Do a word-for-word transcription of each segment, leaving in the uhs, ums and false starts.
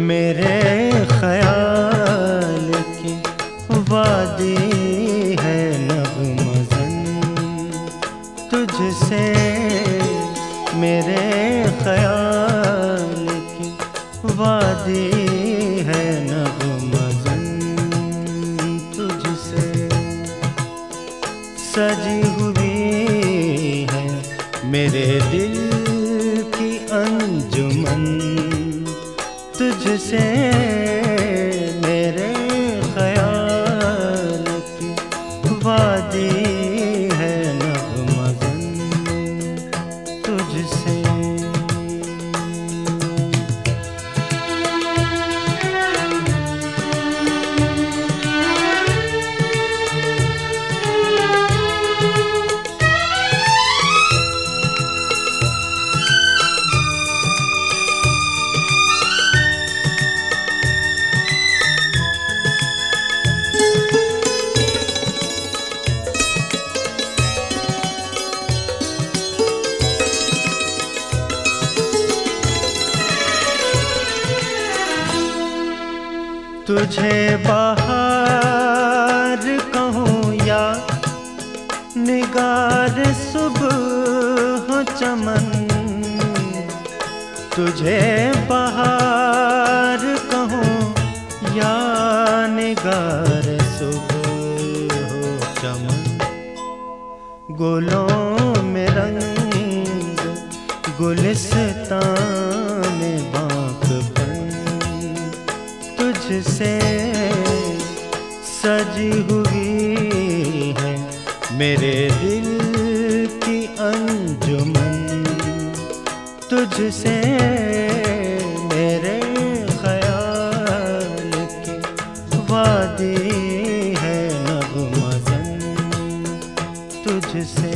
मेरे ख्याल की वादी है नग़्मज़न तुझसे। मेरे ख्याल की वादी है नग़्मज़न तुझसे। सजी हुई है मेरे दिल की अंजुमन तुझसे। मेरे ख्याल की वादी है नग़्मज़न तुझसे। तुझे बहार कहूँ या निगार सुबह चमन। तुझे बहार कहूँ या निगार सुबह चमन। गुलों में रंग गुलिस्तान में बाग़बान तुझसे। सजी हुई है मेरे दिल की अंजुमन तुझसे। मेरे ख्याल की वादी है नग़्मज़न तुझसे।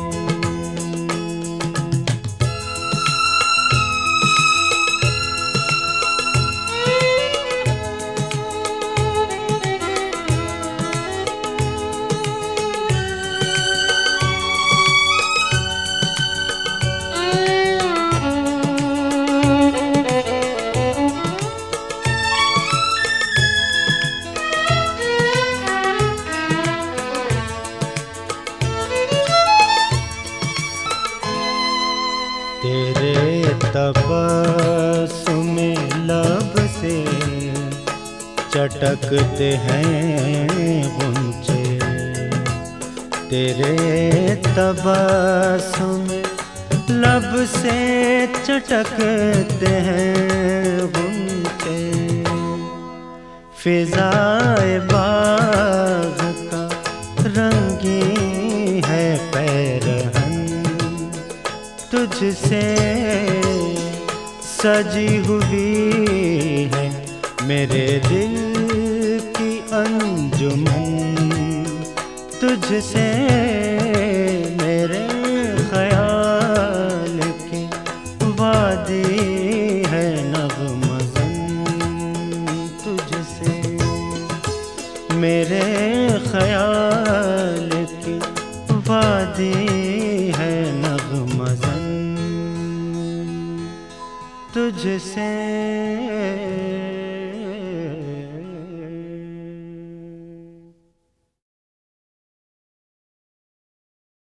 तेरे तबस्सुम लब से चटकते हैं गुंचे। तेरे तबस्सुम लब से चटकते हैं गुंचे। फिज़ाए बाग़ का रंगी है पैरहन तुझसे। सजी हुई है मेरे दिल की अंजुमन तुझसे। मेरे ख्याल की वादी है नग़्मज़न तुझसे। मेरे ख्याल की वादी है नग़्मज़न तुझसे।